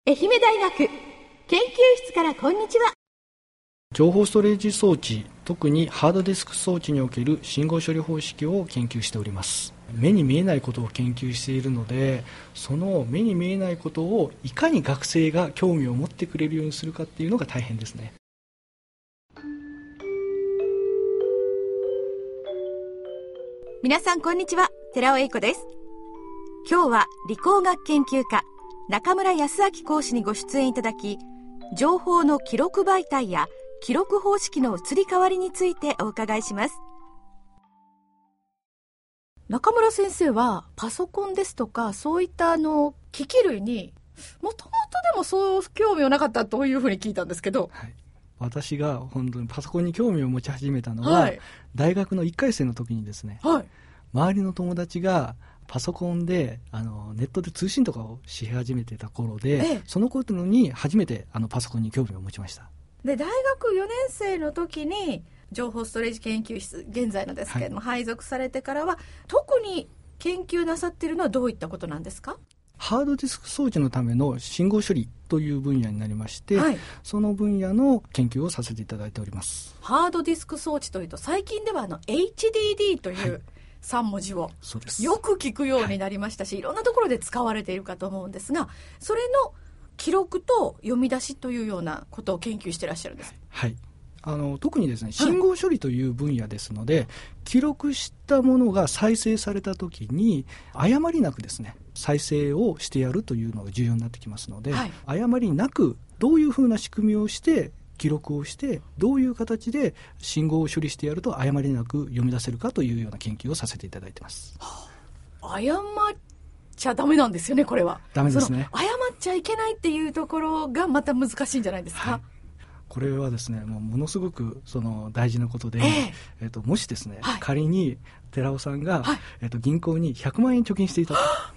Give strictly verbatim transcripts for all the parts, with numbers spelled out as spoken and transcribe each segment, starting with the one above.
愛媛大学研究室からこんにちは。 情報ストレージ装置、特にハードディスク装置における信号処理方式を研究しております。目に見えないことを研究しているので、その目に見えないことをいかに学生が興味を持ってくれるようにするかっていうのが大変ですね。 皆さんこんにちは、寺尾英子です。今日は理工学研究科中村康明講師にご出演いただき、情報の記録媒体や記録方式の移り変わりについてお伺いします。中村先生はパソコンですとかそういったあの機器類にもともとでもそう興味はなかったというふうに聞いたんですけど、 はい、私が本当にパソコンに興味を持ち始めたのは、はい、大学のいっかい生の時にですね、はい、周りの友達がパソコンであのネットで通信とかをし始めてた頃で、ええ、その頃に初めてあのパソコンに興味を持ちました。 で大学よねん生の時に情報ストレージ研究室、現在のですけれども、はい、配属されてからは特に研究なさっているのはどういったことなんですか？ ハードディスク装置のための信号処理という分野になりまして、はい、その分野の研究をさせていただいております。 ハードディスク装置というと最近ではあの エイチディーディー という、はい、さん文字をよく聞くようになりましたし、はい、いろんなところで使われているかと思うんですが、それの記録と読み出しというようなことを研究していらっしゃるんです。 はい、あの特にですね、信号処理という分野ですので、はい、記録したものが再生されたときに誤りなくですね再生をしてやるというのが重要になってきますので、はい、誤りなくどういうふうな仕組みをして記録をしてどういう形で信号を処理してやると誤りなく読み出せるかというような研究をさせていただいています。 はあ、誤っちゃダメなんですよね。これはダメですね。 誤っちゃいけないっていうところがまた難しいんじゃないですか？ はい、これはですね、もうものすごくその大事なことで、えーえー、ともしですね、はい、仮に寺尾さんが、はいえー、と銀行にひゃくまんえん貯金していたと、はい、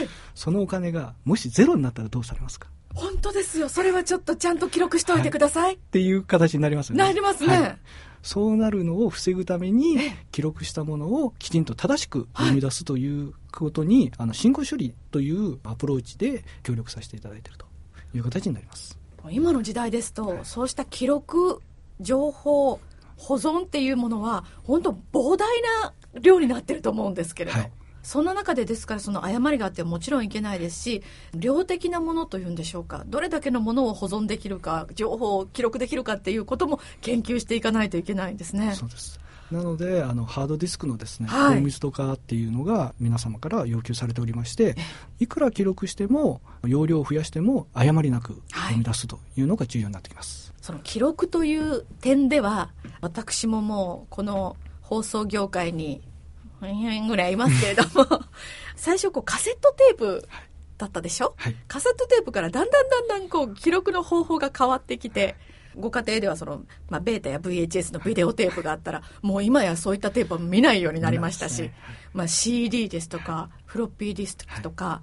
そのお金がもしゼロになったらどうされますか？ 本当ですよ。それはちょっとちゃんと記録しておいてください、はい、っていう形になりますよね。 なりますね、はい、 そうなるのを防ぐために記録したものをきちんと正しく読み出すということに、はい、あの信号処理というアプローチで協力させていただいているという形になります。 今の時代ですと、はい、そうした記録、情報、保存っていうものは本当膨大な量になっていると思うんですけれど、はい、そんな中でですからその誤りがあってもちろんいけないですし、量的なものというんでしょうか、どれだけのものを保存できるか、情報を記録できるかっていうことも研究していかないといけないんですね。 そうです。なのであのハードディスクのですね、はい、高密度化っていうのが皆様から要求されておりまして、いくら記録しても容量を増やしても誤りなく読み出すというのが重要になってきます。 はい、その記録という点では私ももうこの放送業界ににねんぐらいいますけれども最初こうカセットテープだったでしょ、はい、カセットテープからだんだんだんだんこう記録の方法が変わってきて、ご家庭ではその、まあ、ベータや ブイエイチエス のビデオテープがあったらもう今やそういったテープは見ないようになりましたし、ねまあ、シーディー ですとかフロッピーディスクとか、はい、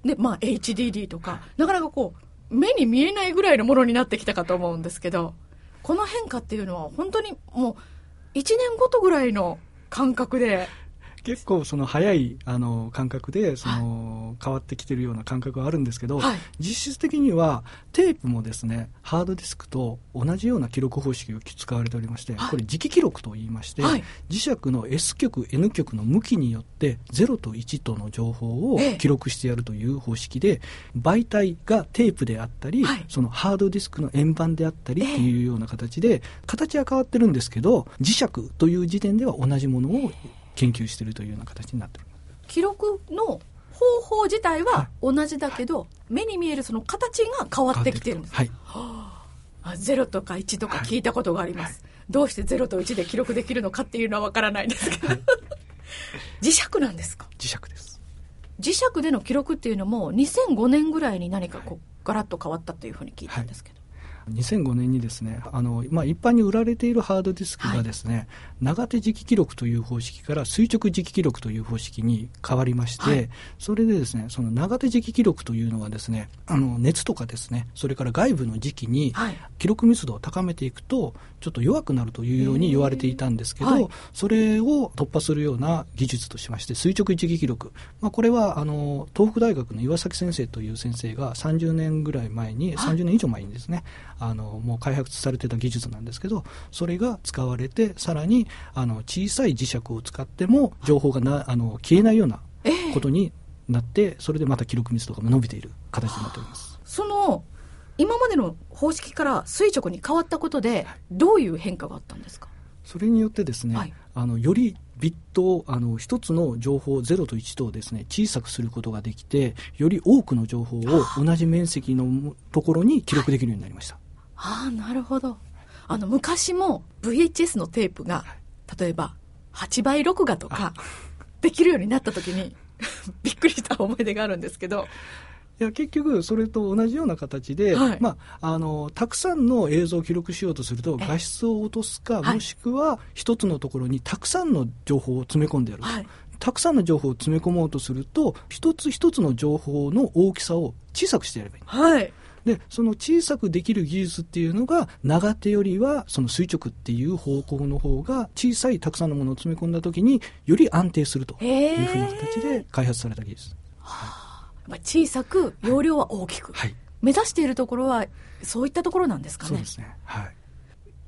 でまあ、エイチディーディー とか、はい、なかなかこう目に見えないぐらいのものになってきたかと思うんですけど、この変化っていうのは本当にもういちねんごとぐらいの感覚で結構その早いあの感覚でその、はい、変わってきているような感覚はあるんですけど、はい、実質的にはテープもですねハードディスクと同じような記録方式が使われておりまして、はい、これ磁気記録と言いまして、はい、磁石の エス 極 エヌ 極の向きによってゼロといちとの情報を記録してやるという方式で、ええ、媒体がテープであったり、はい、そのハードディスクの円盤であったりっていうような形で、ええ、形は変わってるんですけど磁石という時点では同じものを研究しているというような形になっている。 記録の方法自体は同じだけど、はい、目に見えるその形が変わってきてるんです。 はい、 はあ、ゼロとかいちとか聞いたことがあります、はい、どうしてゼロといちで記録できるのかっていうのはわからないんですけど、はい、磁石なんですか？ 磁石です。 磁石での記録っていうのもにせんごねんぐらいに何かこう、はい、ガラッと変わったというふうに聞いたんですけど、 はい、 にせんごねんにですね、あの、まあ、一般に売られているハードディスクがですね、はい、長手磁気記録という方式から垂直磁気記録という方式に変わりまして、はい、それでですね、その長手磁気記録というのはですね、あの熱とかですね、それから外部の磁気に記録密度を高めていくとちょっと弱くなるというように言われていたんですけど、はい、それを突破するような技術としまして垂直磁気記録、まあ、これはあの東北大学の岩崎先生という先生がさんじゅうねんぐらい前に、はい、さんじゅうねん以上前にですね、あのもう開発されてた技術なんですけど、それが使われてさらにあの小さい磁石を使っても情報がなあの消えないようなことになって、えー、それでまた記録密度が伸びている形になっております。 その今までの方式から垂直に変わったことでどういう変化があったんですか？ それによってですね、はい、あのよりビットをあの一つの情報ゼロといちとをですね小さくすることができて、より多くの情報を同じ面積のところに記録できるようになりました。 はい、ああ、なるほど。あの昔も ブイエイチエス のテープが例えばはちばい録画とかできるようになった時にびっくりした思い出があるんですけど、 いや結局それと同じような形で、はい、まあ、あのたくさんの映像を記録しようとすると画質を落とすか、もしくは一つのところにたくさんの情報を詰め込んでやると、はい、たくさんの情報を詰め込もうとすると一つ一つの情報の大きさを小さくしてやればいい、 はい、 でその小さくできる技術っていうのが長手よりはその垂直っていう方向の方が小さいたくさんのものを詰め込んだ時により安定するというふうな形で開発された技術。 小さく容量は大きく、はい、目指しているところはそういったところなんですかね。 そうですね、はい、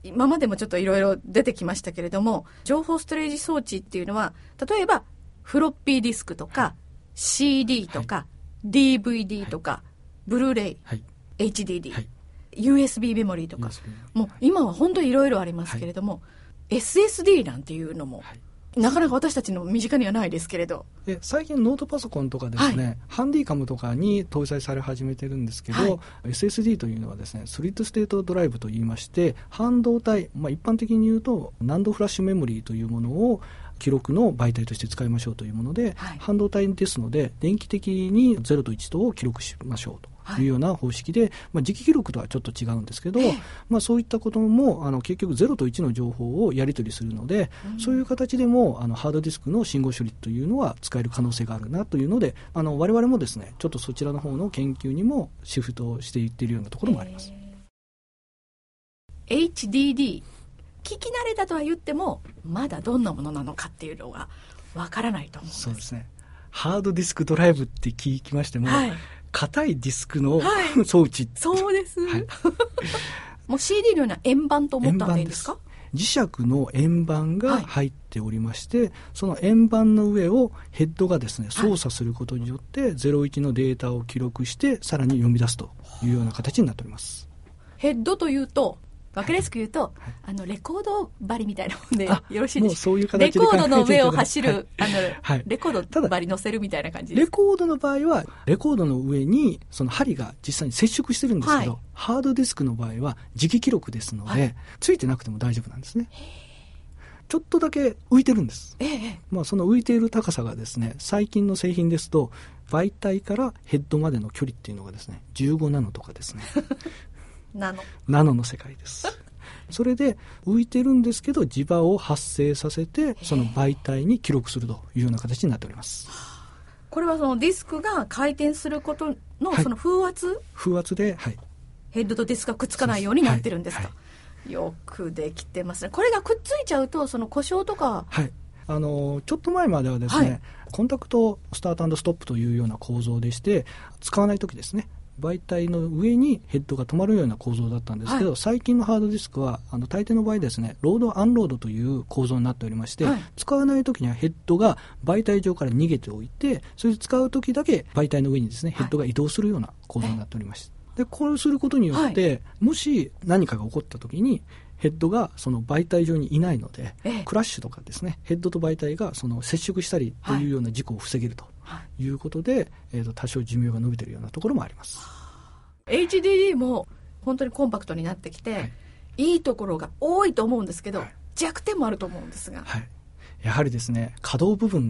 今までもちょっといろいろ出てきましたけれども、情報ストレージ装置っていうのは例えばフロッピーディスクとか、はい、シーディー とか、はい、ディーブイディー とか、はい、ブルーレイ、はい、エイチディーディー、はい、ユーエスビー メモリーとか、もう今は本当にいろいろありますけれども、はい、エスエスディー なんていうのも、はい、なかなか私たちの身近にはないですけれど、 で最近ノートパソコンとかですね、はい、ハンディカムとかに搭載され始めてるんですけど、はい、エスエスディー というのはですねソリッドステートドライブといいまして、半導体、まあ、一般的に言うとナンドフラッシュメモリーというものを記録の媒体として使いましょうというもので、はい、半導体ですので電気的にゼロといちとを記録しましょうというような方式で、はい、まあ、磁気記録とはちょっと違うんですけど、えーまあ、そういったこともあの結局ゼロといちの情報をやり取りするので、うん、そういう形でもあのハードディスクの信号処理というのは使える可能性があるなというので、あの我々もですねちょっとそちらの方の研究にもシフトしていっているようなところもあります。 えー、エイチディーディー 聞き慣れたとは言ってもまだどんなものなのかっていうのがわからないと思うんです。 そうですね、ハードディスクドライブって聞きましても、はい、硬いディスクの、はい、装置、 そうです、はい、もう シーディー のような円盤と思ったらいいんですか？ 磁石の円盤が入っておりまして、はい、その円盤の上をヘッドがですね操作することによって、はい、ゼロいちのデータを記録してさらに読み出すというような形になっております。 ヘッドというと分かりやすく言うと、はい、あのレコード針みたいなもんでよろしいでしょうか？もうそういう形でレコードの上を走る、はい、あのはい、レコード針乗せるみたいな感じですか？ レコードの場合はレコードの上にその針が実際に接触してるんですけど、はい、ハードディスクの場合は磁気記録ですので、はい、ついてなくても大丈夫なんですね。ちょっとだけ浮いてるんです、ええ、まあ、その浮いている高さがですね最近の製品ですと媒体からヘッドまでの距離っていうのがですねじゅうごナノとかですねナノナノの世界です。それで浮いてるんですけど磁場を発生させてその媒体に記録するというような形になっております。 これはそのディスクが回転することのその風圧、はい、 風圧で、はい、 ヘッドとディスクがくっつかないようになってるんですか？はいはい、よくできてますね。これがくっついちゃうとその故障とか、 はい、あのちょっと前まではですね、はい、コンタクトスタート&ストップというような構造でして使わないときですね媒体の上にヘッドが止まるような構造だったんですけど、はい、最近のハードディスクはあの大抵の場合ですねロードアンロードという構造になっておりまして、はい、使わないときにはヘッドが媒体上から逃げておいてそれで使うときだけ媒体の上にですねヘッドが移動するような構造になっておりまして、でこれをすることによって、はい、もし何かが起こったときにヘッドがその媒体上にいないので、ええ、クラッシュとかですねヘッドと媒体がその接触したりというような事故を防げるということで、はい、えーと多少寿命が伸びているようなところもあります。 エイチディーディー も本当にコンパクトになってきて、はい、いいところが多いと思うんですけど、はい、弱点もあると思うんですが、 はい、やはりですね可動部分が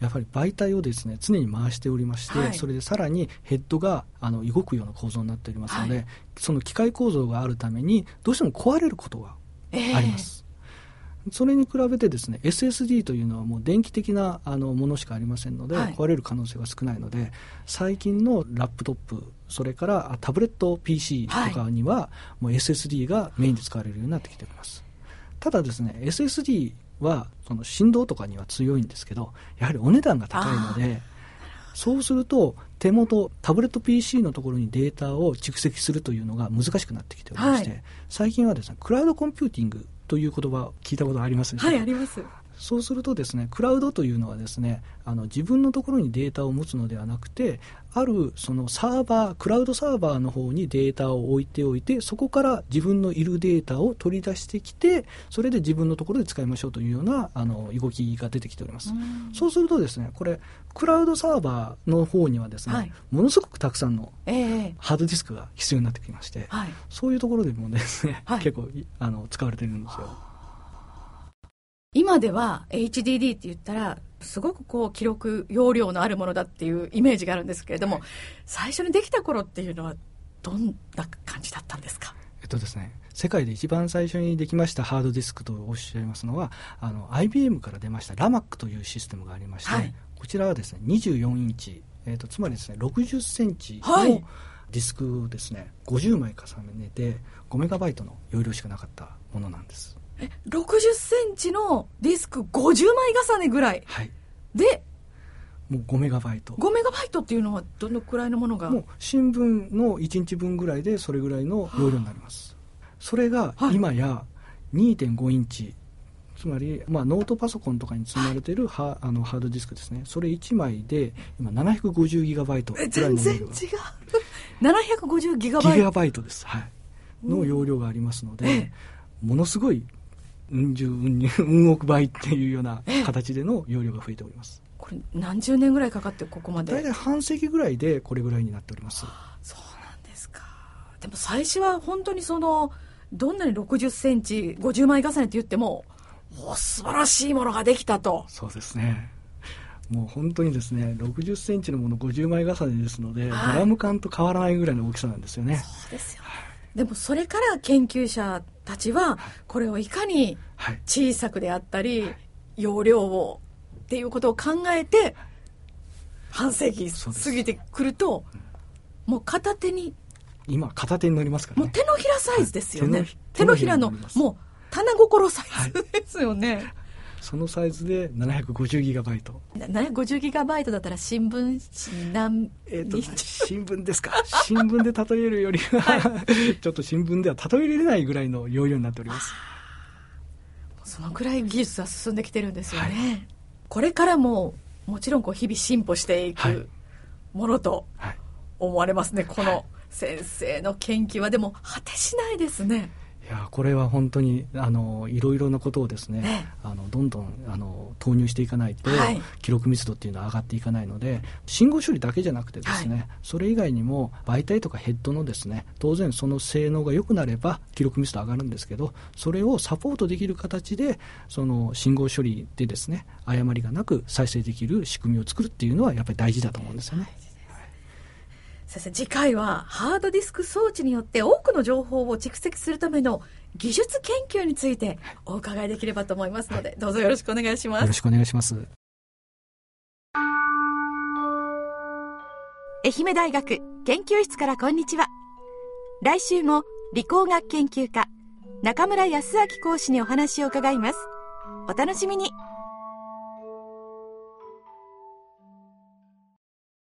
やっぱり媒体をですね常に回しておりまして、はい、それでさらにヘッドがあの動くような構造になっておりますので、はい、その機械構造があるためにどうしても壊れることがあります、えー、それに比べてですね エスエスディー というのはもう電気的なあのものしかありませんので、はい、壊れる可能性が少ないので、最近のラップトップ、それからタブレット ピーシー とかには、はい、もう エスエスディー がメインで使われるようになってきております。ただですね エスエスディー はその振動とかには強いんですけど、やはりお値段が高いので、そうすると手元タブレット ピーシー のところにデータを蓄積するというのが難しくなってきておりまして、はい、最近はですねクラウドコンピューティングという言葉聞いたことありますでしょうか？ はい、あります。 そうするとですね、クラウドというのはですね、あの自分のところにデータを持つのではなくて、あるそのサーバー、クラウドサーバーの方にデータを置いておいて、そこから自分のいるデータを取り出してきて、それで自分のところで使いましょうというようなあの動きが出てきております。うそうするとですね、これクラウドサーバーの方にはですね、はい、ものすごくたくさんのハードディスクが必要になってきまして、はい、そういうところでもですね、はい、結構あの使われているんですよ。 今では エイチディーディー って言ったらすごくこう記録容量のあるものだっていうイメージがあるんですけれども、はい、最初にできた頃っていうのはどんな感じだったんですか？ えっとですね、世界で一番最初にできましたハードディスクとおっしゃいますのは、あの アイビーエム から出ましたラマックというシステムがありまして、はい、こちらはですねにじゅうよんインチ、えっと、つまりですねろくじゅっセンチのディスクをですね、ごじゅうまい重ねてごメガバイトの容量しかなかったものなんです。 ろくじゅっセンチのディスクごじゅうまい重ねぐらい、はい、でもうごメガバイトごメガバイトっていうのはどのくらいのものが？ もう新聞のいちにちぶんぐらいでそれぐらいの容量になります、はあ、それが今や にてんごインチ、つまり、まあ、ノートパソコンとかに積まれている ハ,、はい、あのハードディスクですね、それいちまいで今 ななひゃくごじゅうギガバイトぐらいの容量が、 全然違うななひゃくごじゅうギガバイトギガバイトです、はい、の容量がありますので、ええ、ものすごいうん十うん億倍っていうような形での容量が増えております。 これ何十年ぐらいかかってここまで？ 大体半世紀ぐらいでこれぐらいになっております。 そうなんですか。でも最初は本当にそのどんなにろくじゅっセンチごじゅうまい重ねって言ってもお素晴らしいものができたと。 そうですね、もう本当にですねろくじゅっセンチのものごじゅうまい重ねですので、はい、ドラム缶と変わらないぐらいの大きさなんですよね。 そうですよね、はい、でもそれから研究者たちはこれをいかに小さくであったり、はい、容量をっていうことを考えて半世紀過ぎてくるともう片手に今片手に乗りますからね。 もう手のひらサイズですよね、はい、手のひらのもう棚心サイズですよね、はい、 そのサイズで ななひゃくごじゅうギガバイトななひゃくごじゅうギガバイトだったら新聞紙何えーと新聞ですか新聞で例えるよりは、はい、ちょっと新聞では例えられないぐらいの容量になっております。 そのくらい技術は進んできてるんですよね、はい、これからももちろんこう日々進歩していくものと思われますね、はい、この先生の研究は。でも果てしないですね。 いやこれは本当にあのいろいろなことをですね、ねあのどんどんあの投入していかないと、はい、記録密度っていうのは上がっていかないので、信号処理だけじゃなくてですね、はい、それ以外にも媒体とかヘッドのですね当然その性能が良くなれば記録密度上がるんですけど、それをサポートできる形でその信号処理でですね誤りがなく再生できる仕組みを作るっていうのはやっぱり大事だと思うんですよね。 先生、次回はハードディスク装置によって多くの情報を蓄積するための技術研究についてお伺いできればと思いますので、はい、どうぞよろしくお願いします。 よろしくお願いします。 愛媛大学研究室からこんにちは。来週も理工学研究家中村康明講師にお話を伺います。お楽しみに。